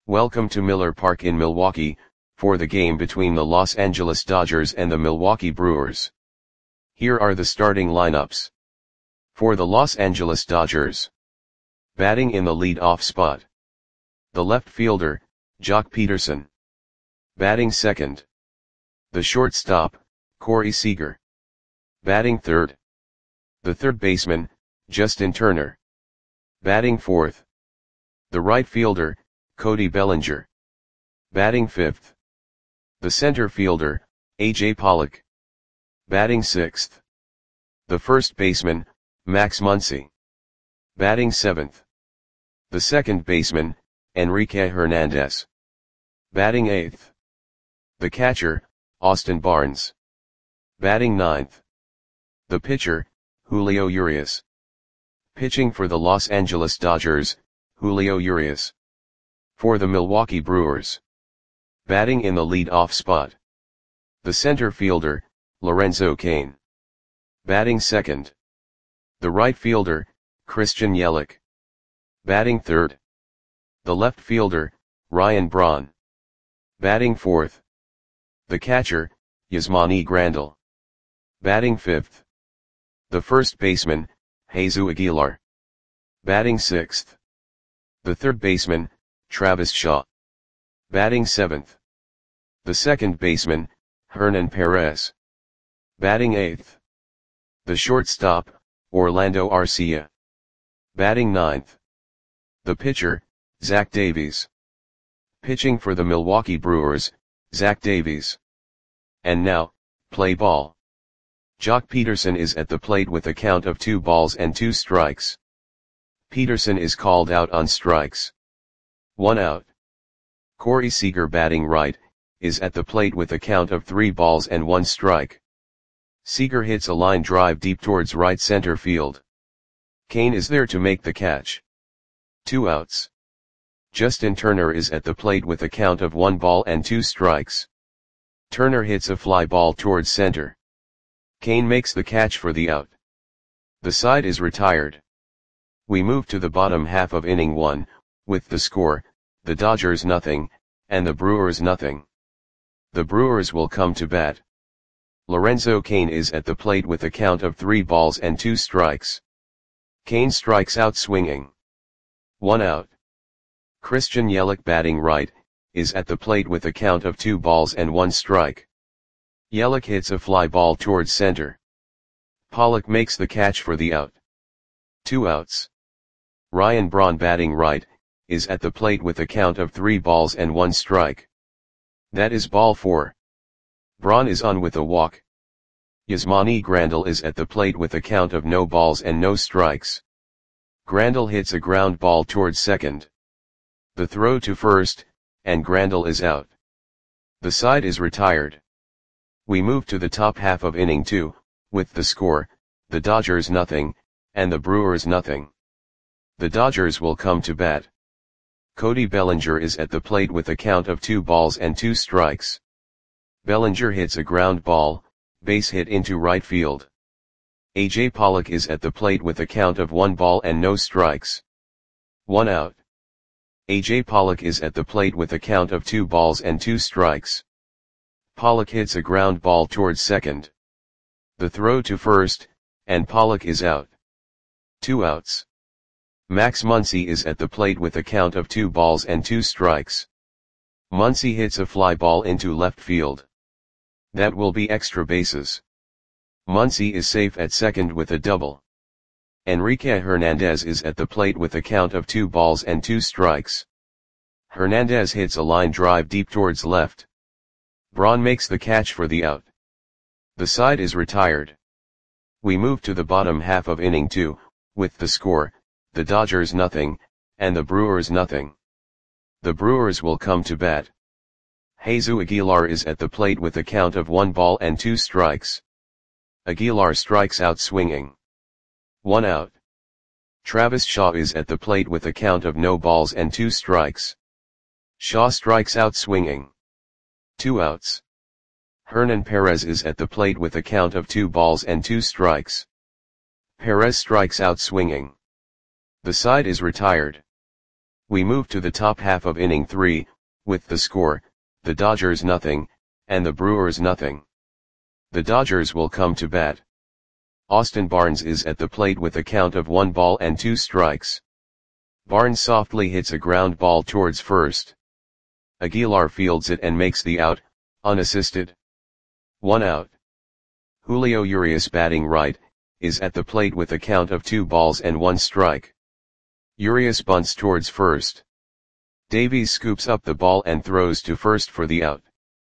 Welcome to Miller Park in Milwaukee, for the game between the Los Angeles Dodgers and the Milwaukee Brewers. Here are the starting lineups. For the Los Angeles Dodgers. Batting in the lead-off spot. The left fielder, Joc Pederson. Batting second. The shortstop, Corey Seager. Batting third. The third baseman, Justin Turner. Batting fourth. The right fielder, Cody Bellinger. Batting fifth. The center fielder, A.J. Pollock. Batting sixth. The first baseman, Max Muncy. Batting seventh. The second baseman, Enrique Hernandez. Batting eighth. The catcher, Austin Barnes. Batting ninth. The pitcher, Julio Urias. Pitching for the Los Angeles Dodgers, Julio Urias. For the Milwaukee Brewers. Batting in the lead-off spot. The center fielder, Lorenzo Cain. Batting second. The right fielder, Christian Yelich. Batting third. The left fielder, Ryan Braun. Batting fourth. The catcher, Yasmani Grandal. Batting fifth. The first baseman, Jesus Aguilar. Batting sixth. The third baseman, Travis Shaw. Batting seventh. The second baseman, Hernan Perez. Batting eighth. The shortstop, Orlando Arcia. Batting ninth. The pitcher, Zach Davies. Pitching for the Milwaukee Brewers, Zach Davies. And now, play ball. Joc Pederson is at the plate with a count of 2 balls and 2 strikes. Pederson is called out on strikes. 1 out. Corey Seager batting right, is at the plate with a count of 3 balls and 1 strike. Seager hits a line drive deep towards right center field. Cain is there to make the catch. 2 outs. Justin Turner is at the plate with a count of 1 ball and 2 strikes. Turner hits a fly ball towards center. Cain makes the catch for the out. The side is retired. We move to the bottom half of inning 1, with the score, the Dodgers nothing, and the Brewers nothing. The Brewers will come to bat. Lorenzo Cain is at the plate with a count of 3 balls and 2 strikes. Cain strikes out swinging. 1 out. Christian Yelich batting right, is at the plate with a count of 2 balls and 1 strike. Yelich hits a fly ball towards center. Pollock makes the catch for the out. 2 outs. Ryan Braun batting right, is at the plate with a count of 3 balls and 1 strike. That is ball 4. Braun is on with a walk. Yasmani Grandal is at the plate with a count of no balls and no strikes. Grandal hits a ground ball towards second. The throw to first, and Grandal is out. The side is retired. We move to the top half of inning 2, with the score, the Dodgers nothing, and the Brewers nothing. The Dodgers will come to bat. Cody Bellinger is at the plate with a count of 2 balls and 2 strikes. Bellinger hits a ground ball, base hit into right field. A.J. Pollock is at the plate with a count of 1 ball and no strikes. 1 out. A.J. Pollock is at the plate with a count of 2 balls and 2 strikes. Pollock hits a ground ball towards second. The throw to first, and Pollock is out. 2 outs. Max Muncy is at the plate with a count of 2 balls and 2 strikes. Muncy hits a fly ball into left field. That will be extra bases. Muncy is safe at second with a double. Enrique Hernandez is at the plate with a count of 2 balls and 2 strikes. Hernandez hits a line drive deep towards left. Braun makes the catch for the out. The side is retired. We move to the bottom half of inning 2, with the score, the Dodgers nothing, and the Brewers nothing. The Brewers will come to bat. Jesus Aguilar is at the plate with a count of 1 ball and 2 strikes. Aguilar strikes out swinging. 1 out. Travis Shaw is at the plate with a count of no balls and 2 strikes. Shaw strikes out swinging. 2 outs. Hernan Perez is at the plate with a count of 2 balls and 2 strikes. Perez strikes out swinging. The side is retired. We move to the top half of inning 3, with the score, the Dodgers nothing, and the Brewers nothing. The Dodgers will come to bat. Austin Barnes is at the plate with a count of 1 ball and 2 strikes. Barnes softly hits a ground ball towards first. Aguilar fields it and makes the out, unassisted. 1 out. Julio Urias, batting right, is at the plate with a count of 2 balls and 1 strike. Urias bunts towards first. Davies scoops up the ball and throws to first for the out.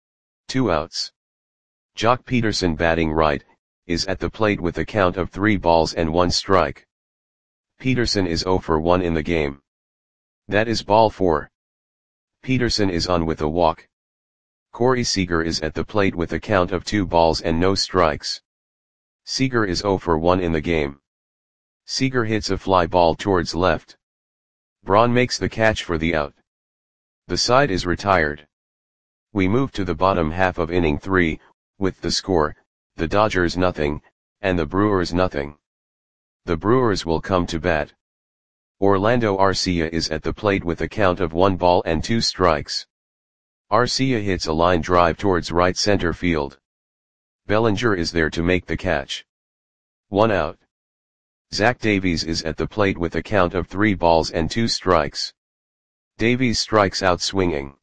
2 outs. Jock Peterson, batting right, is at the plate with a count of 3 balls and 1 strike. Peterson is 0 for 1 in the game. That is ball 4. Peterson is on with a walk. Corey Seager is at the plate with a count of 2 balls and no strikes. Seager is 0 for 1 in the game. Seager hits a fly ball towards left. Braun makes the catch for the out. The side is retired. We move to the bottom half of inning 3, with the score, the Dodgers nothing, and the Brewers nothing. The Brewers will come to bat. Orlando Arcia is at the plate with a count of 1 ball and 2 strikes. Arcia hits a line drive towards right center field. Bellinger is there to make the catch. 1 out. Zach Davies is at the plate with a count of 3 balls and 2 strikes. Davies strikes out swinging.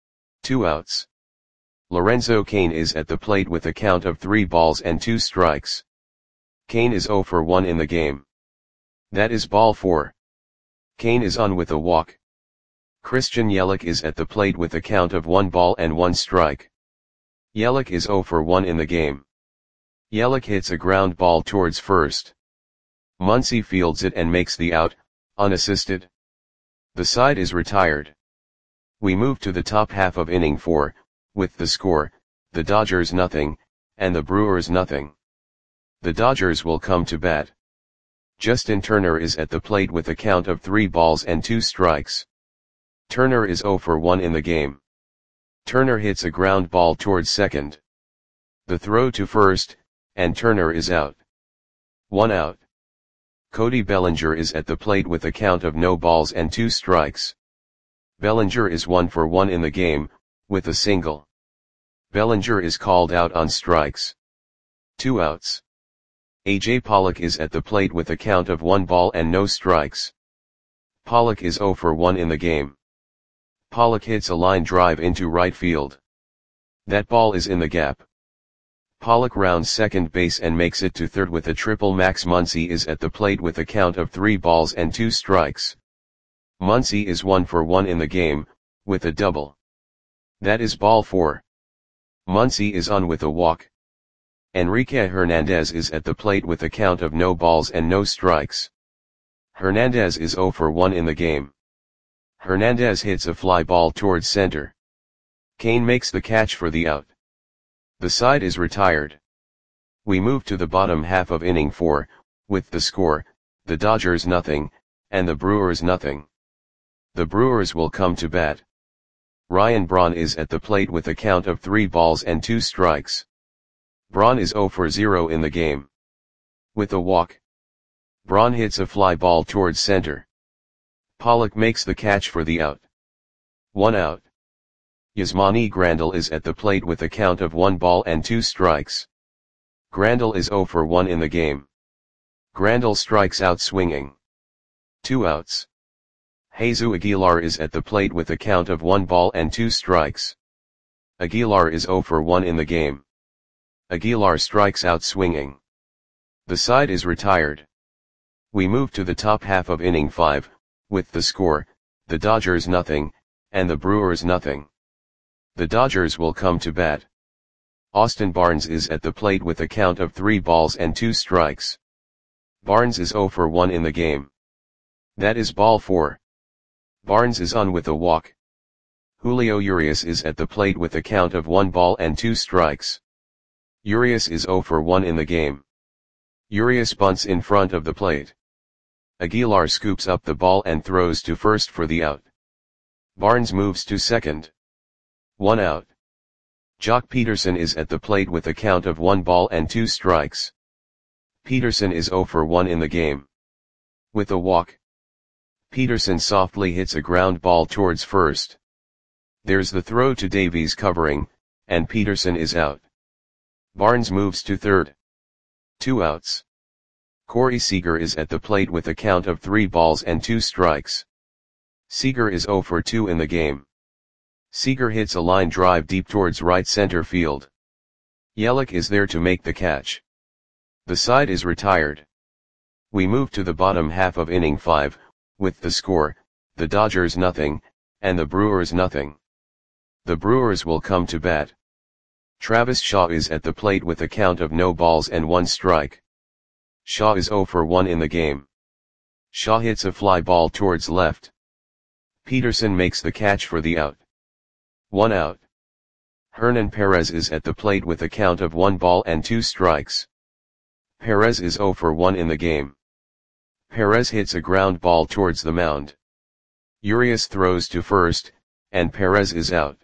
2 outs. Lorenzo Cain is at the plate with a count of 3 balls and 2 strikes. Cain is 0 for 1 in the game. That is ball 4. Cain is on with a walk. Christian Yelich is at the plate with a count of 1 ball and 1 strike. Yelich is 0 for 1 in the game. Yelich hits a ground ball towards first. Muncy fields it and makes the out, unassisted. The side is retired. We move to the top half of inning 4, with the score, the Dodgers nothing, and the Brewers nothing. The Dodgers will come to bat. Justin Turner is at the plate with a count of 3 balls and 2 strikes. Turner is 0 for 1 in the game. Turner hits a ground ball towards second. The throw to first, and Turner is out. 1 out. Cody Bellinger is at the plate with a count of no balls and 2 strikes. Bellinger is 1 for 1 in the game, with a single. Bellinger is called out on strikes. 2 outs. A.J. Pollock is at the plate with a count of 1 ball and no strikes. Pollock is 0 for 1 in the game. Pollock hits a line drive into right field. That ball is in the gap. Pollock rounds second base and makes it to third with a triple. Max Muncy is at the plate with a count of 3 balls and 2 strikes. Muncy is 1 for 1 in the game, with a double. That is ball 4. Muncy is on with a walk. Enrique Hernandez is at the plate with a count of no balls and no strikes. Hernandez is 0 for 1 in the game. Hernandez hits a fly ball towards center. Cain makes the catch for the out. The side is retired. We move to the bottom half of inning 4, with the score, the Dodgers nothing, and the Brewers nothing. The Brewers will come to bat. Ryan Braun is at the plate with a count of 3 balls and 2 strikes. Braun is 0 for 0 in the game. With a walk. Braun hits a fly ball towards center. Pollock makes the catch for the out. 1 out. Yasmani Grandal is at the plate with a count of 1 ball and 2 strikes. Grandal is 0 for 1 in the game. Grandal strikes out swinging. 2 outs. Jesus Aguilar is at the plate with a count of 1 ball and 2 strikes. Aguilar is 0 for 1 in the game. Aguilar strikes out swinging. The side is retired. We move to the top half of inning 5, with the score, the Dodgers nothing, and the Brewers nothing. The Dodgers will come to bat. Austin Barnes is at the plate with a count of 3 balls and 2 strikes. Barnes is 0 for 1 in the game. That is ball 4. Barnes is on with a walk. Julio Urias is at the plate with a count of 1 ball and 2 strikes. Urias is 0 for 1 in the game. Urias bunts in front of the plate. Aguilar scoops up the ball and throws to first for the out. Barnes moves to second. 1 out. Jock Peterson is at the plate with a count of 1 ball and 2 strikes. Peterson is 0 for 1 in the game. With a walk. Peterson softly hits a ground ball towards first. There's the throw to Davies covering, and Peterson is out. Barnes moves to third. 2 outs. Corey Seager is at the plate with a count of 3 balls and 2 strikes. Seager is 0 for 2 in the game. Seager hits a line drive deep towards right center field. Yelich is there to make the catch. The side is retired. We move to the bottom half of inning 5, with the score, the Dodgers nothing, and the Brewers nothing. The Brewers will come to bat. Travis Shaw is at the plate with a count of no balls and 1 strike. Shaw is 0 for 1 in the game. Shaw hits a fly ball towards left. Peterson makes the catch for the out. 1 out. Hernan Perez is at the plate with a count of 1 ball and 2 strikes. Perez is 0 for 1 in the game. Perez hits a ground ball towards the mound. Urias throws to first, and Perez is out.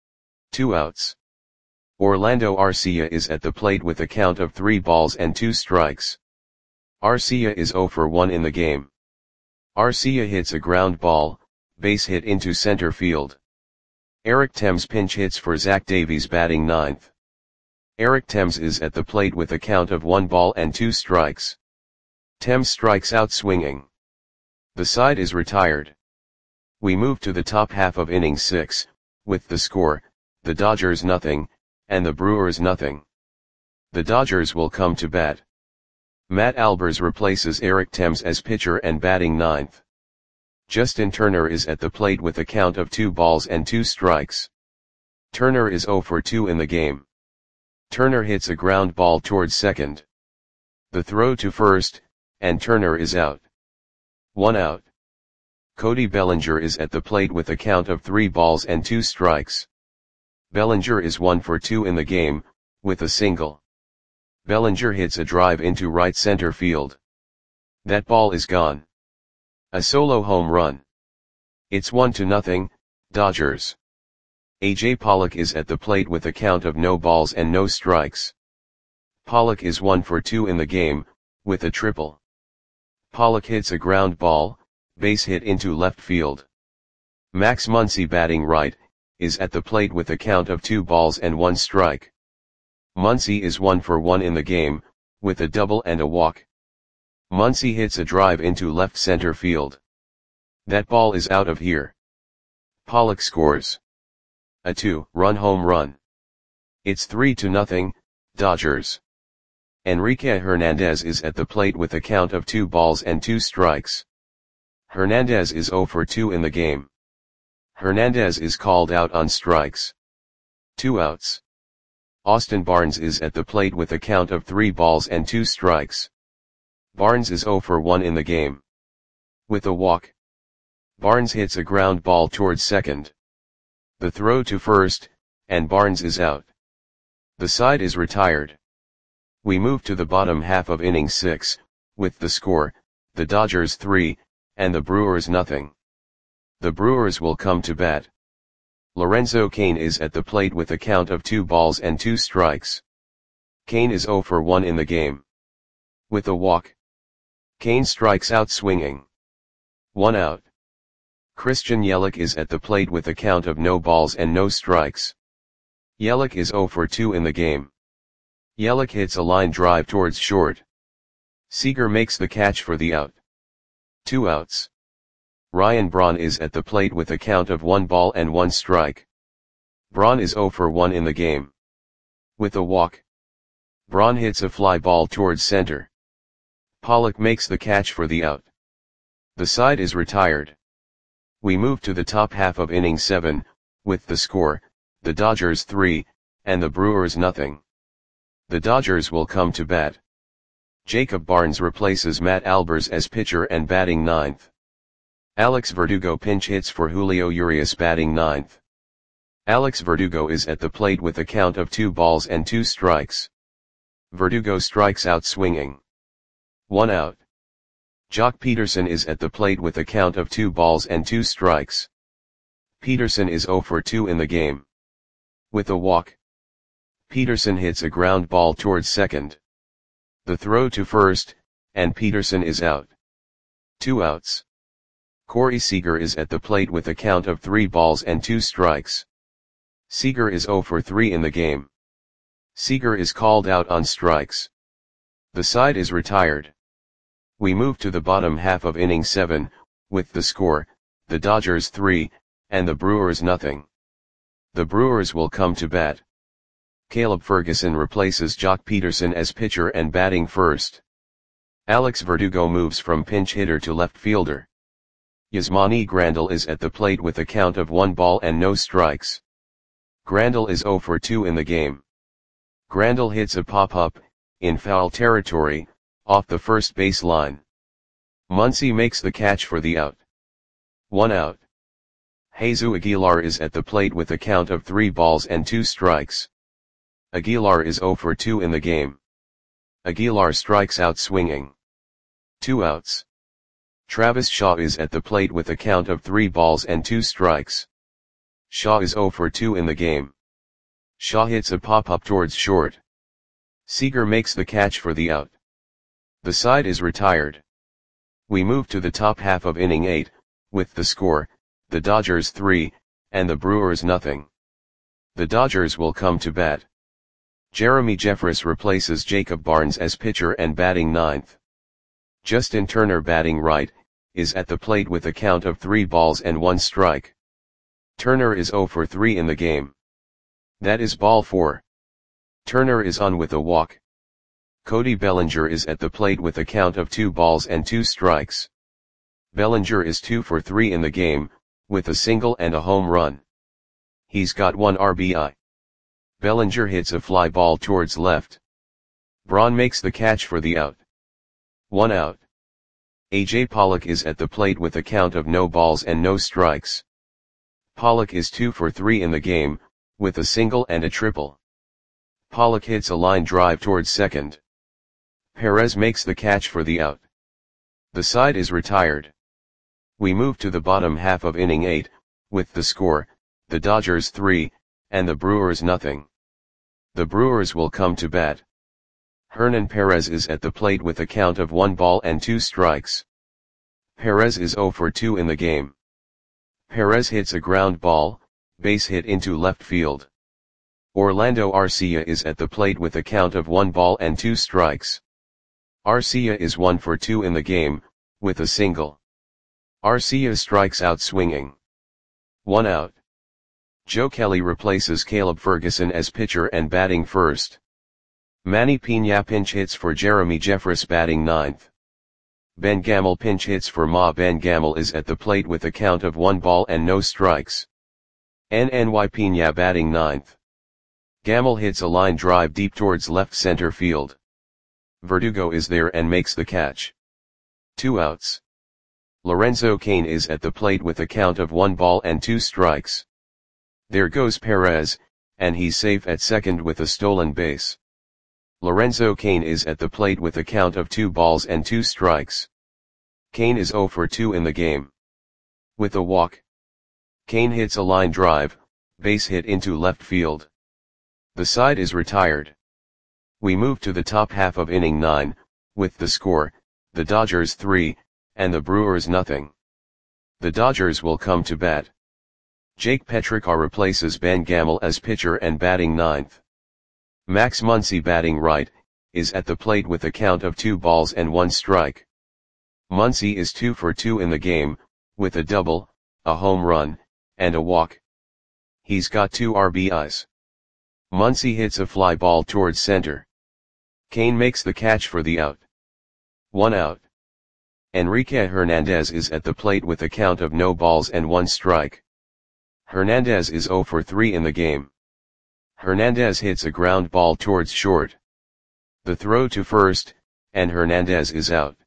2 outs. Orlando Arcia is at the plate with a count of 3 balls and 2 strikes. Arcia is 0 for 1 in the game. Arcia hits a ground ball, base hit into center field. Eric Thames pinch hits for Zach Davies batting 9th. Eric Thames is at the plate with a count of 1 ball and 2 strikes. Thames strikes out swinging. The side is retired. We move to the top half of inning 6, with the score, the Dodgers nothing, and the Brewers nothing. The Dodgers will come to bat. Matt Albers replaces Eric Thames as pitcher and batting 9th. Justin Turner is at the plate with a count of 2 balls and 2 strikes. Turner is 0 for 2 in the game. Turner hits a ground ball towards second. The throw to first, and Turner is out. 1 out. Cody Bellinger is at the plate with a count of 3 balls and 2 strikes. Bellinger is 1 for 2 in the game, with a single. Bellinger hits a drive into right center field. That ball is gone. A solo home run. It's 1-0, Dodgers. A.J. Pollock is at the plate with a count of no balls and no strikes. Pollock is 1 for 2 in the game, with a triple. Pollock hits a ground ball, base hit into left field. Max Muncy batting right, is at the plate with a count of 2 balls and 1 strike. Muncy is 1 for 1 in the game, with a double and a walk. Muncy hits a drive into left center field. That ball is out of here. Pollock scores a 2-run home run. It's 3-0, Dodgers. Enrique Hernandez is at the plate with a count of 2 balls and 2 strikes. Hernandez is 0 for 2 in the game. Hernandez is called out on strikes. 2 outs. Austin Barnes is at the plate with a count of 3 balls and 2 strikes. Barnes is 0 for 1 in the game. With a walk. Barnes hits a ground ball towards second. The throw to first, and Barnes is out. The side is retired. We move to the bottom half of inning 6, with the score, the Dodgers 3, and the Brewers nothing. The Brewers will come to bat. Lorenzo Cain is at the plate with a count of 2 balls and 2 strikes. Cain is 0 for 1 in the game. With a walk. Cain strikes out swinging. 1 out. Christian Yelich is at the plate with a count of no balls and no strikes. Yelich is 0 for 2 in the game. Yelich hits a line drive towards short. Seager makes the catch for the out. 2 outs. Ryan Braun is at the plate with a count of 1 ball and 1 strike. Braun is 0 for 1 in the game. With a walk. Braun hits a fly ball towards center. Pollock makes the catch for the out. The side is retired. We move to the top half of inning 7, with the score, the Dodgers 3, and the Brewers nothing. The Dodgers will come to bat. Jacob Barnes replaces Matt Albers as pitcher and batting 9th. Alex Verdugo pinch hits for Julio Urias batting 9th. Alex Verdugo is at the plate with a count of 2 balls and 2 strikes. Verdugo strikes out swinging. 1 out. Jock Peterson is at the plate with a count of 2 balls and 2 strikes. Peterson is 0 for 2 in the game. With a walk. Peterson hits a ground ball towards second. The throw to first, and Peterson is out. 2 outs. Corey Seager is at the plate with a count of 3 balls and 2 strikes. Seager is 0 for 3 in the game. Seager is called out on strikes. The side is retired. We move to the bottom half of inning 7, with the score, the Dodgers 3, and the Brewers nothing. The Brewers will come to bat. Caleb Ferguson replaces Jock Peterson as pitcher and batting first. Alex Verdugo moves from pinch hitter to left fielder. Yasmani Grandal is at the plate with a count of 1 ball and no strikes. Grandal is 0 for 2 in the game. Grandal hits a pop-up, in foul territory, off the first base line. Muncy makes the catch for the out. 1 out. Jesus Aguilar is at the plate with a count of 3 balls and 2 strikes. Aguilar is 0 for 2 in the game. Aguilar strikes out swinging. 2 outs. Travis Shaw is at the plate with a count of 3 balls and 2 strikes. Shaw is 0 for 2 in the game. Shaw hits a pop-up towards short. Seager makes the catch for the out. The side is retired. We move to the top half of inning 8, with the score, the Dodgers 3, and the Brewers nothing. The Dodgers will come to bat. Jeremy Jeffress replaces Jacob Barnes as pitcher and batting ninth. Justin Turner, batting right, is at the plate with a count of 3 balls and 1 strike. Turner is 0 for 3 in the game. That is ball 4. Turner is on with a walk. Cody Bellinger is at the plate with a count of 2 balls and 2 strikes. Bellinger is 2 for 3 in the game, with a single and a home run. He's got 1 RBI. Bellinger hits a fly ball towards left. Braun makes the catch for the out. 1 out. AJ Pollock is at the plate with a count of no balls and no strikes. Pollock is 2 for 3 in the game, with a single and a triple. Pollock hits a line drive towards second. Perez makes the catch for the out. The side is retired. We move to the bottom half of inning 8, with the score, the Dodgers 3, and the Brewers nothing. The Brewers will come to bat. Hernan Perez is at the plate with a count of 1 ball and 2 strikes. Perez is 0 for 2 in the game. Perez hits a ground ball, base hit into left field. Orlando Arcia is at the plate with a count of 1 ball and 2 strikes. Arcia is 1 for 2 in the game, with a single. Arcia strikes out swinging. 1 out. Joe Kelly replaces Caleb Ferguson as pitcher and batting first. Manny Piña pinch hits for Jeremy Jeffress, batting ninth. Ben Gamel pinch hits for Ma. Ben Gamel is at the plate with a count of 1 ball and no strikes. NNY Piña batting ninth. Gamel hits a line drive deep towards left center field. Verdugo is there and makes the catch. 2 outs. Lorenzo Cain is at the plate with a count of 1 ball and 2 strikes. There goes Perez, and he's safe at second with a stolen base. Lorenzo Cain is at the plate with a count of 2 balls and 2 strikes. Cain is 0 for 2 in the game. With a walk. Cain hits a line drive, base hit into left field. The side is retired. We move to the top half of inning 9, with the score, the Dodgers 3, and the Brewers nothing. The Dodgers will come to bat. Jake Petrichar replaces Ben Gamel as pitcher and batting ninth. Max Muncy, batting right, is at the plate with a count of 2 balls and 1 strike. Muncy is 2 for 2 in the game, with a double, a home run, and a walk. He's got 2 RBIs. Muncy hits a fly ball towards center. Cain makes the catch for the out. 1 out. Enrique Hernandez is at the plate with a count of no balls and 1 strike. Hernandez is 0 for 3 in the game. Hernandez hits a ground ball towards short. The throw to first, and Hernandez is out.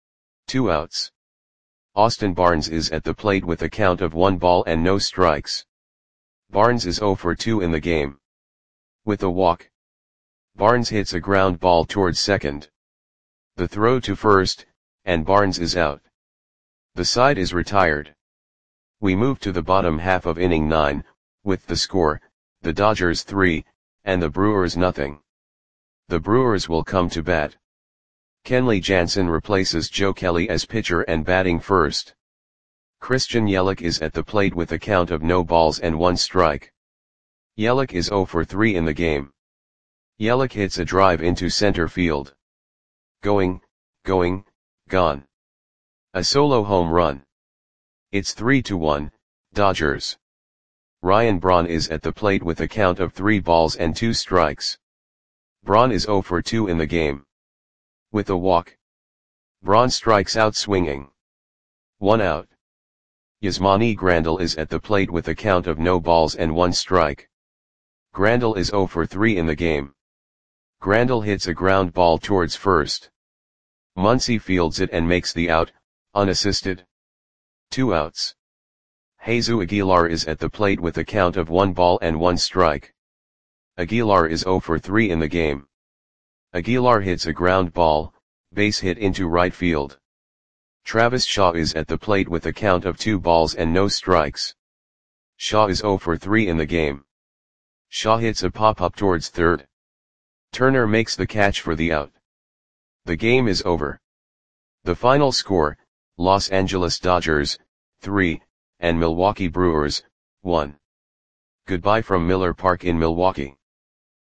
2 outs. Austin Barnes is at the plate with a count of 1 ball and no strikes. Barnes is 0 for 2 in the game. With a walk. Barnes hits a ground ball towards second. The throw to first, and Barnes is out. The side is retired. We move to the bottom half of inning 9, with the score, the Dodgers 3, and the Brewers nothing. The Brewers will come to bat. Kenley Jansen replaces Joe Kelly as pitcher and batting first. Christian Yelich is at the plate with a count of no balls and 1 strike. Yelich is 0 for 3 in the game. Yelich hits a drive into center field. Going, gone. A solo home run. It's 3-1, Dodgers. Ryan Braun is at the plate with a count of 3 balls and 2 strikes. Braun is 0 for 2 in the game. With a walk, Braun strikes out swinging. 1 out. Yasmani Grandal is at the plate with a count of no balls and 1 strike. Grandal is 0 for 3 in the game. Grandal hits a ground ball towards first. Muncy fields it and makes the out, unassisted. 2 outs. Jesus Aguilar is at the plate with a count of 1 ball and 1 strike. Aguilar is 0 for 3 in the game. Aguilar hits a ground ball, base hit into right field. Travis Shaw is at the plate with a count of 2 balls and no strikes. Shaw is 0 for 3 in the game. Shaw hits a pop-up towards third. Turner makes the catch for the out. The game is over. The final score, Los Angeles Dodgers, 3, and Milwaukee Brewers, 1. Goodbye from Miller Park in Milwaukee.